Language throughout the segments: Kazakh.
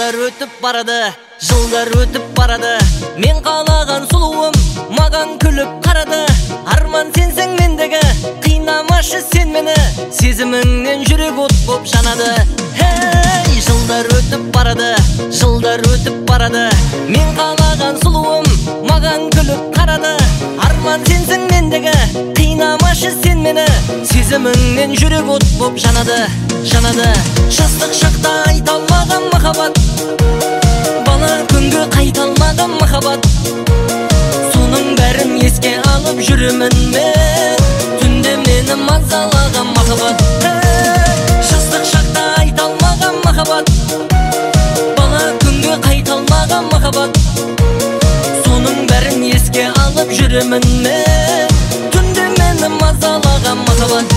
Жылдар өтіп барады, жылдар өтіп барады. Мен қалаған сұлуым маған күліп қарады. Арман сенсің мендегі, қинамашы сен мені, сезіміңнен жүрек от боп жанады. Хей, жылдар өтіп барады, жылдар өтіп барады. Мен қалаған сұлуым маған күліп қарады. Арман сенсің мендегі, қинамашы сен мені, сезіміңнен жүрек от боп жанады, жанады. Жастық шақта айта алмаған махаббат, бала күнгі қайта алмаған махаббат. Соның бәрін еске алып жүремін мен, түнде мені мазалаған махаббат. Жастық шақта айта алмаған махаббат, бала күнгі қайта алмаған махаббат. Соның бәрін еске алып жүремін мен, түнде мені мазалаған махаббат.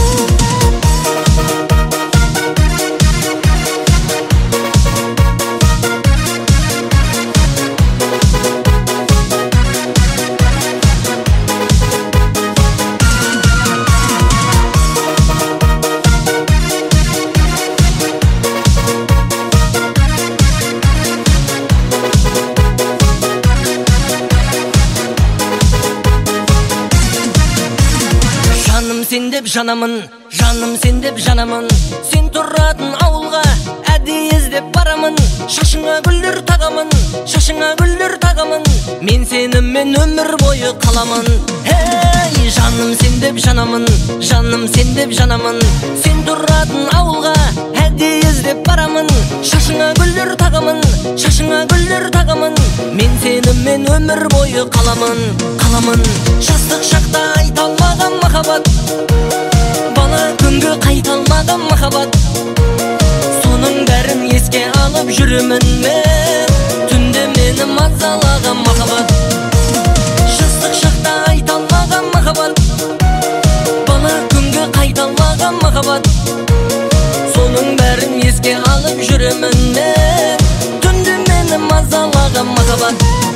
Сен деп жанамын, жаным сен деп жанамын. Сен тұратын ауылға әдейі іздеп барамын. Шашыңа гүлдер тағамын, шашыңа гүлдер тағамын. Мен сенімен өмір бойы қаламын. Ей, жаным сен деп жанамын, жаным сен деп жанамын. Сен тұратын ауылға әдейі іздеп барамын. Шашыңа гүлдер тағамын, шашыңа гүлдер тағамын. Мен сенімен өмір бойы қаламын, қаламын. Жастық шақта айта алмаған махаббат, бала күнгі қайта алмаған махаббат. Соның бәрін еске алып жүремін мен, түнде мені мазалаған махаббат. Жастық шақта айта алмаған махаббат, бала күнгі қайта алмаған махаббат. Соның бәрін еске алып жүремін мен, түнде мені мазалаған махаббат.